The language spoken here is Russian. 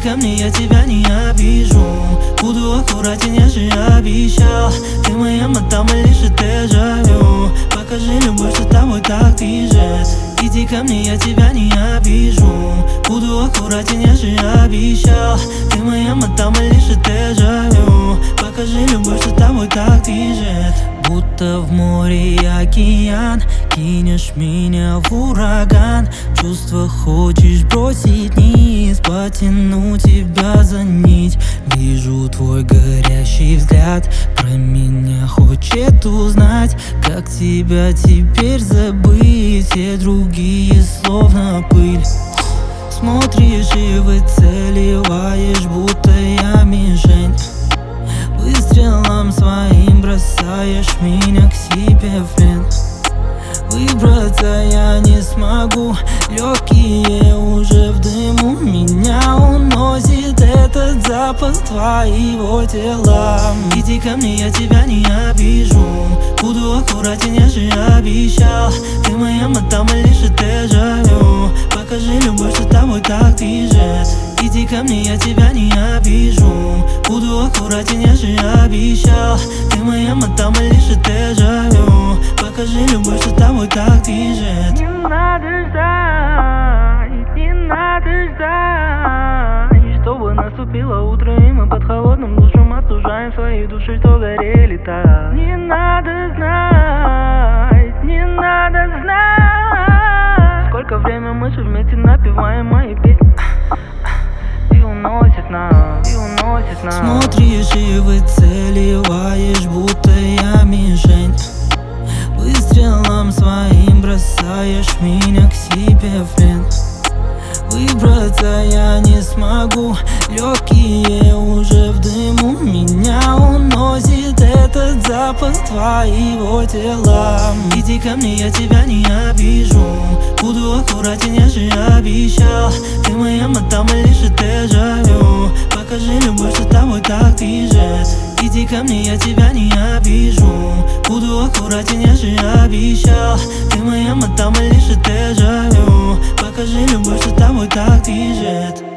ко мне, я тебя не обижу. Буду аккуратен, я же обещал. Ты моя мадам, лишь дежавю. Покажи любовь, что тобой так движет. Иди ко мне, я тебя не обижу. Буду аккуратен, я же обещал. Ты моя мадам, лишь дежавю. Покажи любовь, что тобой так движет. Будто в море океан, кинешь меня в ураган. Чувства хочешь бросить вниз, потяну тебя за нить. Вижу твой горящий взгляд, про меня хочет узнать. Как тебя теперь забыть, все другие словно пыль. Смотришь и выцеливаешь, будто я мишень. Выстрелом своим бросаешь меня к себе в плен. Выбраться я не смогу, легкие уже в дыму. Меня уносит этот запах твоего тела. Иди ко мне, я тебя не обижу. Буду аккуратен, я же обещал. Ты моя мадам, лишь дежавю. Покажи любовь, что тобой так движет. Иди ко мне, я тебя не обижу. Буду аккуратен, я же обещал. Ты моя мадам, лишь дежавю. Покажи любовь, что тобой так движет. Не надо ждать, не надо ждать, чтобы наступило утро, и мы под холодным душем остужаем свои души, что горели так. Не надо знать, не надо знать, сколько время мы же вместе напеваем мои песни. И уносит нас, и уносит нас. Смотришь и выцеливаешь, будто я мишень. Выстрелом своим бросаешь меня к себе в плен. Выбраться я не смогу, легкие уже в дыму. Меня уносит этот запах твоего тела. Иди ко мне, я тебя не обижу. Буду аккуратен, я же обещал. Ты моя мадам, лишь дежавю. Покажи любовь, что тобой так движет. Иди ко мне, я тебя не обижу. Буду аккуратен, я же обещал. Ты моя мадам, лишь дежавю. Покажи любовь, что тобой так движет.